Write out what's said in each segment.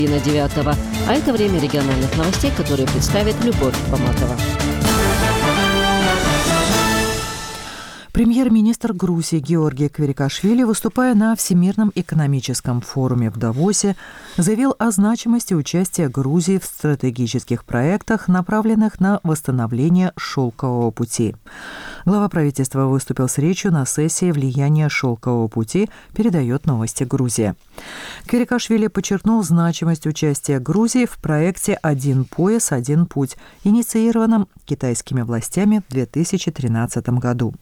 на 9. А это время региональных новостей, которые представит Любовь Поматова. Премьер-министр Грузии Георгий Кверикашвили, выступая на Всемирном экономическом форуме в Давосе, заявил о значимости участия Грузии в стратегических проектах, направленных на восстановление шелкового пути. Глава правительства выступил с речью на сессии «Влияние шелкового пути», передает новости Грузия. Кверикашвили подчеркнул значимость участия Грузии в проекте «Один пояс, один путь», инициированном китайскими властями в 2013 году.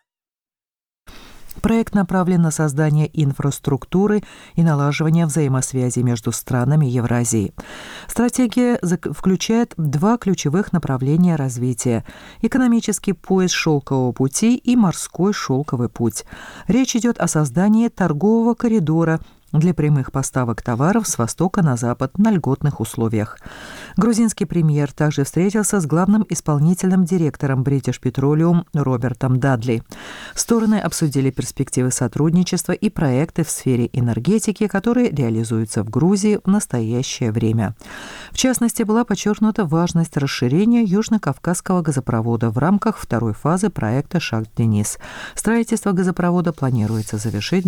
Проект направлен на создание инфраструктуры и налаживание взаимосвязи между странами Евразии. Стратегия включает 2 ключевых направления развития – экономический пояс шелкового пути и морской шелковый путь. Речь идет о создании торгового коридора для прямых поставок товаров с востока на запад на льготных условиях. Грузинский премьер также встретился с главным исполнительным директором British Petroleum Робертом Дадли. Стороны обсудили перспективы сотрудничества и проекты в сфере энергетики, которые реализуются в Грузии в настоящее время. В частности, была подчеркнута важность расширения Южно-Кавказского газопровода в рамках второй фазы проекта «Шах-Денис». Строительство газопровода планируется завершить в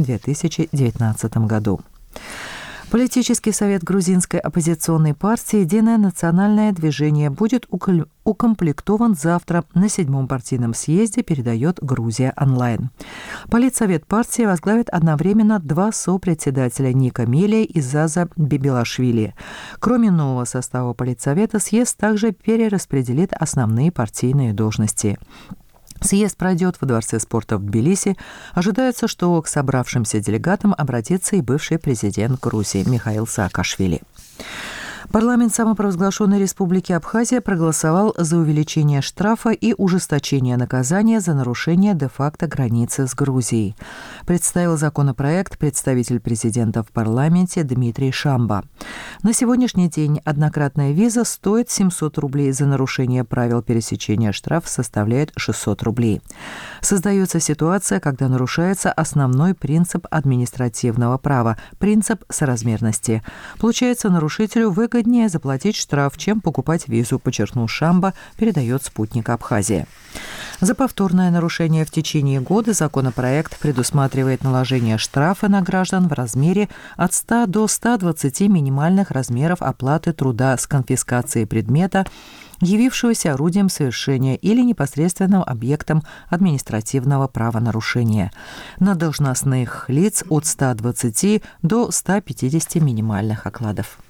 2019 году. Политический совет грузинской оппозиционной партии «Единое национальное движение» будет укомплектован завтра на 7-м партийном съезде, передает Грузия онлайн. Политсовет партии возглавит одновременно 2 сопредседателя Ника Мелия и Заза Бибилашвили. Кроме нового состава политсовета, съезд также перераспределит основные партийные должности. Съезд пройдет в Дворце спорта в Тбилиси. Ожидается, что к собравшимся делегатам обратится и бывший президент Грузии Михаил Саакашвили. Парламент самопровозглашенной Республики Абхазия проголосовал за увеличение штрафа и ужесточение наказания за нарушение де-факто границы с Грузией. Представил законопроект представитель президента в парламенте Дмитрий Шамба. На сегодняшний день однократная виза стоит 700 рублей, за нарушение правил пересечения штраф составляет 600 рублей. Создается ситуация, когда нарушается основной принцип административного права – принцип соразмерности. Получается, нарушителю выгоднее заплатить штраф, чем покупать визу, подчеркнул Шамба, передает «Спутник Абхазия». За повторное нарушение в течение года законопроект предусматривает наложение штрафа на граждан в размере от 100 до 120 минимальных размеров оплаты труда с конфискацией предмета, явившегося орудием совершения или непосредственным объектом административного правонарушения. На должностных лиц от 120 до 150 минимальных окладов.